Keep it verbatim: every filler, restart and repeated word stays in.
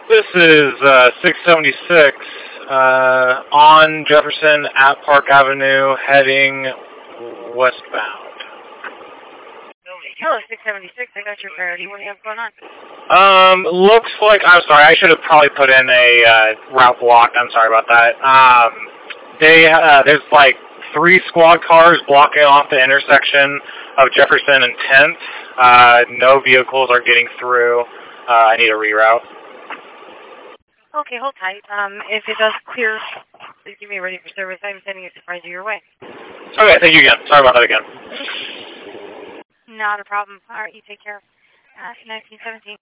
This is uh, six seventy-six uh, on Jefferson at Park Avenue, heading westbound. Hello, six seventy-six. I got your priority. What do you have going on? Um, looks like, I'm sorry, I should have probably put in a uh, route block. I'm sorry about that. Um, they, uh, there's like three squad cars blocking off the intersection of Jefferson and tenth. Uh, no vehicles are getting through. Uh, I need a reroute. Okay, hold tight. Um, if it does clear, please give me ready for service. I'm sending a surprise your way. Okay, thank you again. Sorry about that again. Not a problem. All right, you take care. Uh, nineteen seventeen.